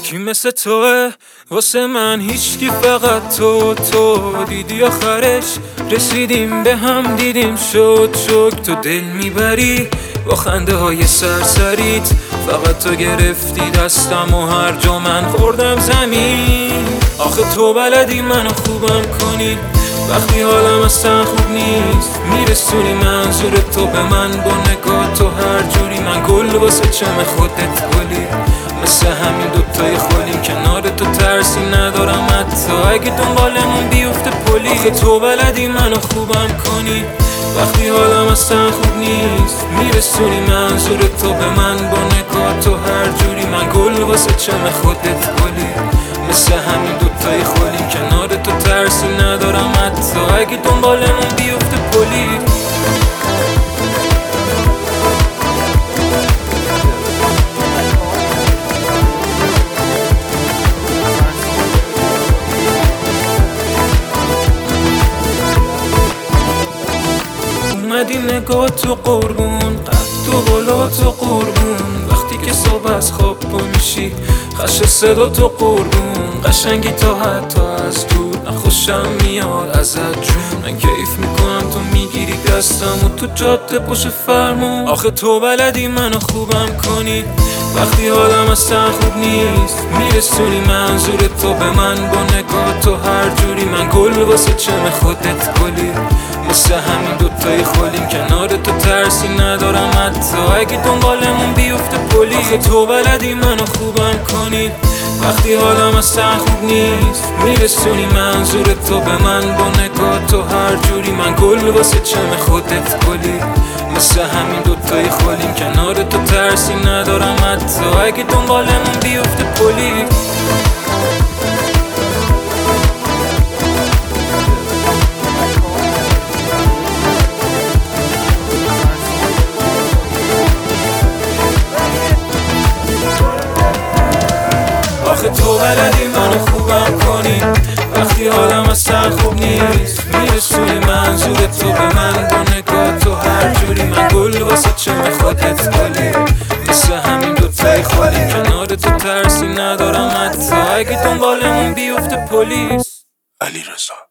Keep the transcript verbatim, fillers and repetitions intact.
کی مثل توه واسه من هیچکی، فقط تو تو دیدی آخرش رسیدیم به هم، دیدیم شد شک. تو دل میبری با خنده های سرسریت، فقط تو گرفتی دستم و هر جا من خوردم زمین. آخه تو بلدی منو خوبم کنی وقتی حالم اصلا خوب نیست، میرسونی منظور تو به من با نگاه تو هر جوری. من گل واسه چم خودت گلی، مثل همین دوتای خولیم کنار تو، ترسی ندارم حتی اگه دنبالمون بیفته پلی. آخه تو بلدی منو خوبم کنی وقتی حالم اصلا خوب نیست، میرسونی منظور تو به من با نگاه تو هر جوری. من گل واسه چم خودت گلی، مثل همین دوتای خولیم کنار تو، ترسی ندارم حتی اگه دنبالمون بیفته پلی. اومدی نگاه تو قربون، قد و بالا تو قربون، وقتی که صبح از خواب پا میشی خش صدا تو قربون. قشنگی تا حتی از دور نخوشم میاد ازت جون، من کیف میکنم تو میگیری دستم و تو جاده پشت فرمون. آخه تو بلدی منو خوبم کنی وقتی حالم اصلا خوب نیست، میرسونی منظور تو به من با نگاه تو هر جوری. من گل واسه چم خودت گلی، مثل همین دوتای خولیم کنار تو، ترسی ندارم حتی اگه دنبالمون بیفته پلی. آخه تو بلدی منو خوبم کنی وقتی حالم اصلا خوب نیست، میرسونی منظور تو به من با نگاه تو هر جوری. من گل واسه چم خودت گلی، مثل همین دوتای خولیم کنار تو، ترسی ندارم حتی اگه دنبالمون بیفته پلی. آخه تو بلدی منو خوبم کنی وقتی حالم اصلا خوب نیست، میرسونی منظور تو به من با نگاه تو هر جوری. من گل واسه چم خودت گلی، مثل همین دوتای خولیم کنار تو، ترسی ندارم حتی اگه دنبالمون بیفته پلیس. علیرضا